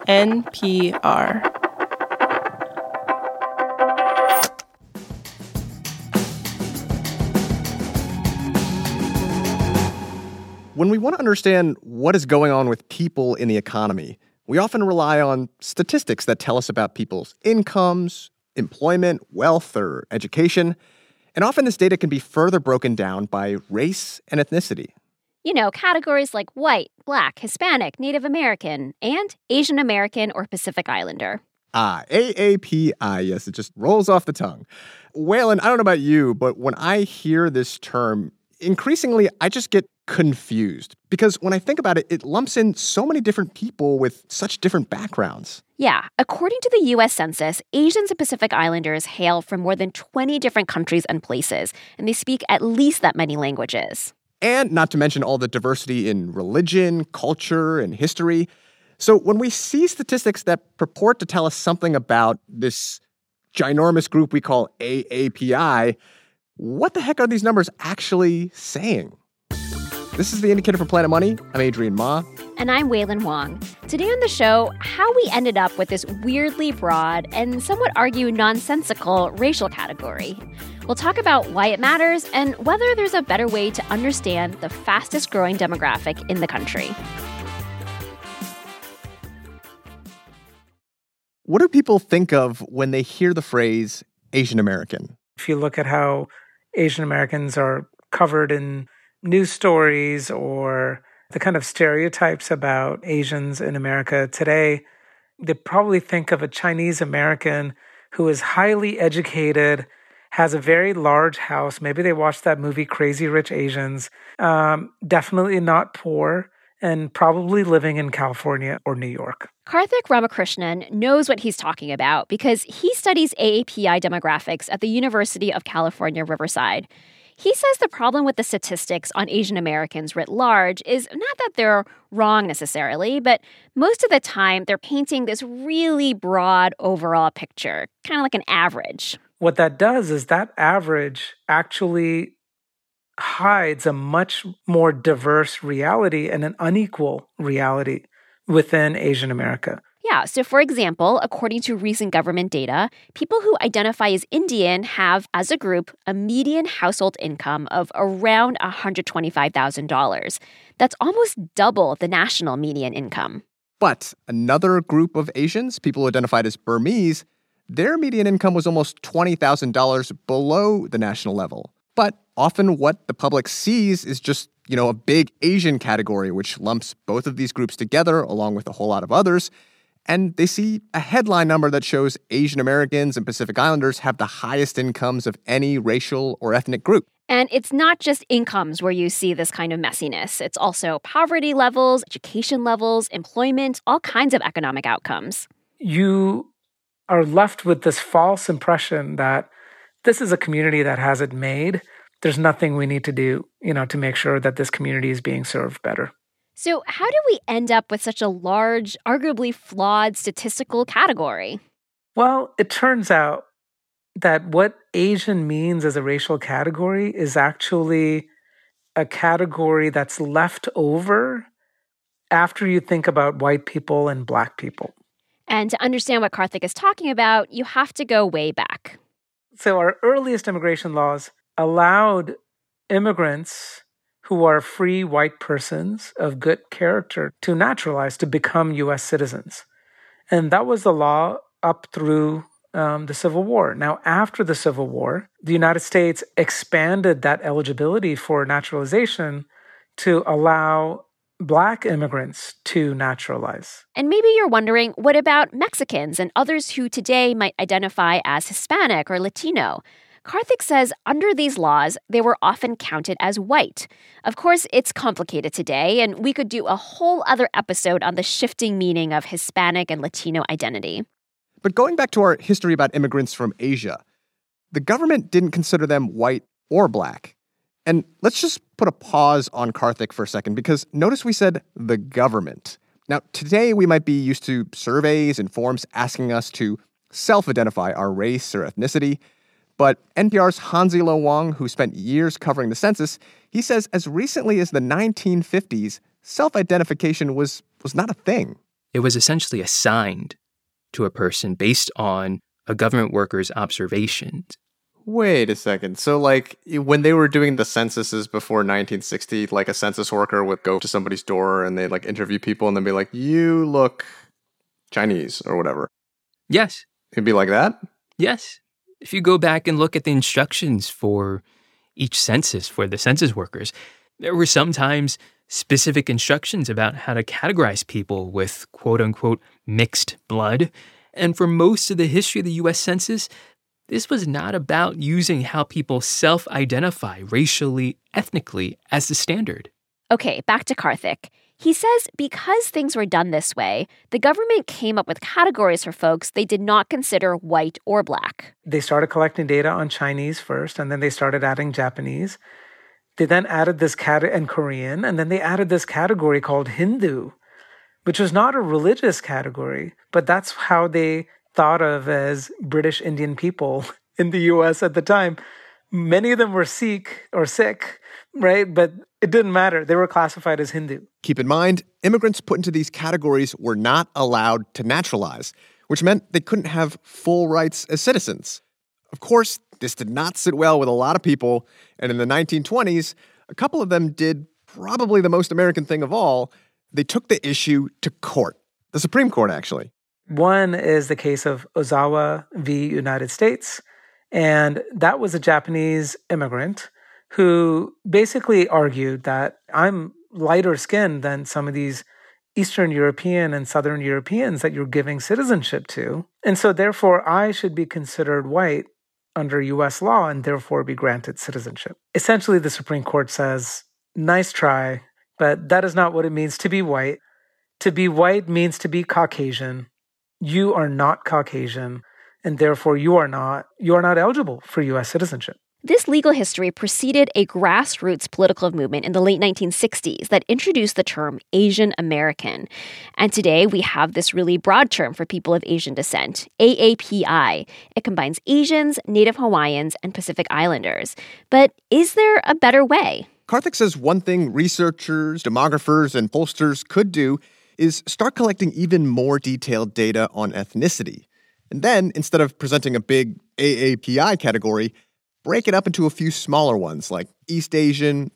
NPR. When we want to understand what is going on with people in the economy, we often rely on statistics that tell us about people's incomes, employment, wealth, or education. And often this data can be further broken down by race and ethnicity. You know, categories like white, black, Hispanic, Native American, and Asian American or Pacific Islander. AAPI, yes, it just rolls off the tongue. Waylon, I don't know about you, but when I hear this term, increasingly I just get confused. Because when I think about it, it lumps in so many different people with such different backgrounds. Yeah, according to the U.S. Census, Asians and Pacific Islanders hail from more than 20 different countries and places, and they speak at least that many languages. And not to mention all the diversity in religion, culture, and history. So when we see statistics that purport to tell us something about this ginormous group we call AAPI, what the heck are these numbers actually saying? This is The Indicator from Planet Money. I'm Adrian Ma. And I'm Waylon Wong. Today on the show, how we ended up with this weirdly broad and somewhat argue nonsensical racial category. We'll talk about why it matters and whether there's a better way to understand the fastest growing demographic in the country. What do people think of when they hear the phrase Asian American? If you look at how Asian Americans are covered in news stories or the kind of stereotypes about Asians in America today, they probably think of a Chinese American who is highly educated, has a very large house. Maybe they watched that movie Crazy Rich Asians. Definitely not poor and probably living in California or New York. Karthik Ramakrishnan knows what he's talking about because he studies AAPI demographics at the University of California, Riverside. He says the problem with the statistics on Asian Americans writ large is not that they're wrong necessarily, but most of the time they're painting this really broad overall picture, kind of like an average. What that does is that average actually hides a much more diverse reality and an unequal reality within Asian America. Yeah, so for example, according to recent government data, people who identify as Indian have, as a group, a median household income of around $125,000. That's almost double the national median income. But another group of Asians, people who identified as Burmese, their median income was almost $20,000 below the national level. But often what the public sees is just, a big Asian category, which lumps both of these groups together along with a whole lot of others. And they see a headline number that shows Asian Americans and Pacific Islanders have the highest incomes of any racial or ethnic group. And it's not just incomes where you see this kind of messiness. It's also poverty levels, education levels, employment, all kinds of economic outcomes. You are left with this false impression that this is a community that has it made. There's nothing we need to do, to make sure that this community is being served better. So how did we end up with such a large, arguably flawed statistical category? Well, it turns out that what Asian means as a racial category is actually a category that's left over after you think about white people and black people. And to understand what Karthik is talking about, you have to go way back. So our earliest immigration laws allowed immigrants who are free white persons of good character to naturalize, to become U.S. citizens. And that was the law up through the Civil War. Now, after the Civil War, the United States expanded that eligibility for naturalization to allow Black immigrants to naturalize. And maybe you're wondering, what about Mexicans and others who today might identify as Hispanic or Latino? Karthik says under these laws, they were often counted as white. Of course, it's complicated today, and we could do a whole other episode on the shifting meaning of Hispanic and Latino identity. But going back to our history about immigrants from Asia, the government didn't consider them white or black. And let's just put a pause on Karthik for a second, because notice we said the government. Now, today we might be used to surveys and forms asking us to self-identify our race or ethnicity. But NPR's Hansi-Lo Wang, who spent years covering the census, he says as recently as the 1950s, self-identification was not a thing. It was essentially assigned to a person based on a government worker's observations. Wait a second. So, like, when they were doing the censuses before 1960, like a census worker would go to somebody's door and they'd, like, interview people and then be like, you look Chinese or whatever. Yes. It'd be like that? Yes. If you go back and look at the instructions for each census for the census workers, there were sometimes specific instructions about how to categorize people with quote-unquote mixed blood. And for most of the history of the U.S. Census, this was not about using how people self-identify racially, ethnically as the standard. Okay, back to Karthik. He says because things were done this way, the government came up with categories for folks they did not consider white or black. They started collecting data on Chinese first, and then they started adding Japanese. They then added this and Korean, and then they added this category called Hindu, which was not a religious category, but that's how they thought of as British Indian people in the U.S. at the time. Many of them were Sikh or Sikh, right? But it didn't matter. They were classified as Hindu. Keep in mind, immigrants put into these categories were not allowed to naturalize, which meant they couldn't have full rights as citizens. Of course, this did not sit well with a lot of people, and in the 1920s, a couple of them did probably the most American thing of all. They took the issue to court, the Supreme Court, actually. One is the case of Ozawa v. United States, and that was a Japanese immigrant who basically argued that I'm lighter skinned than some of these Eastern European and Southern Europeans that you're giving citizenship to. And so therefore, I should be considered white under U.S. law and therefore be granted citizenship. Essentially, the Supreme Court says, nice try, but that is not what it means to be white. To be white means to be Caucasian. You are not Caucasian, and therefore you are not eligible for U.S. citizenship. This legal history preceded a grassroots political movement in the late 1960s that introduced the term Asian American. And today we have this really broad term for people of Asian descent, AAPI. It combines Asians, Native Hawaiians, and Pacific Islanders. But is there a better way? Karthik says one thing researchers, demographers, and pollsters could do is start collecting even more detailed data on ethnicity. And then, instead of presenting a big AAPI category, break it up into a few smaller ones like East Asian,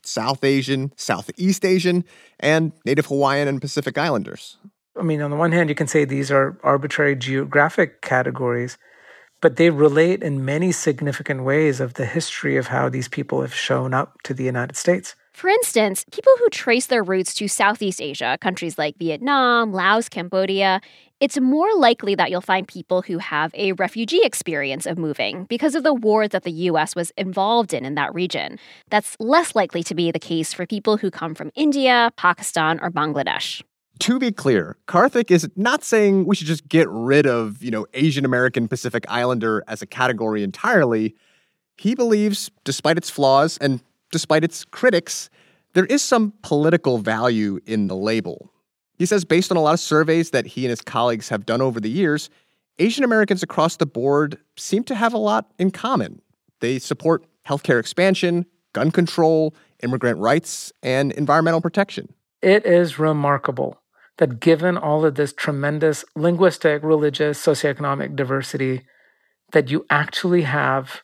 Southeast Asian, and Native Hawaiian and Pacific Islanders. I mean, on the one hand, you can say these are arbitrary geographic categories, but they relate in many significant ways of the history of how these people have shown up to the United States. For instance, people who trace their roots to Southeast Asia, countries like Vietnam, Laos, Cambodia, it's more likely that you'll find people who have a refugee experience of moving because of the war that the U.S. was involved in that region. That's less likely to be the case for people who come from India, Pakistan, or Bangladesh. To be clear, Karthik is not saying we should just get rid of, Asian American Pacific Islander as a category entirely. He believes, despite its flaws and despite its critics, there is some political value in the label. He says based on a lot of surveys that he and his colleagues have done over the years, Asian Americans across the board seem to have a lot in common. They support healthcare expansion, gun control, immigrant rights, and environmental protection. It is remarkable that given all of this tremendous linguistic, religious, socioeconomic diversity, that you actually have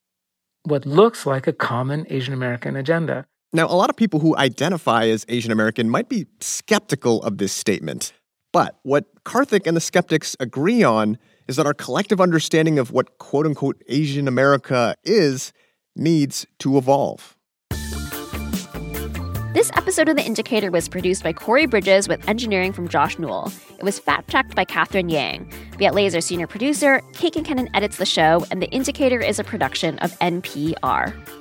what looks like a common Asian American agenda. Now, a lot of people who identify as Asian American might be skeptical of this statement. But what Karthik and the skeptics agree on is that our collective understanding of what quote-unquote Asian America is needs to evolve. This episode of The Indicator was produced by Corey Bridges with engineering from Josh Newell. It was fact-checked by Catherine Yang. Viet Le is our senior producer, Kate Kincannon edits the show, and The Indicator is a production of NPR.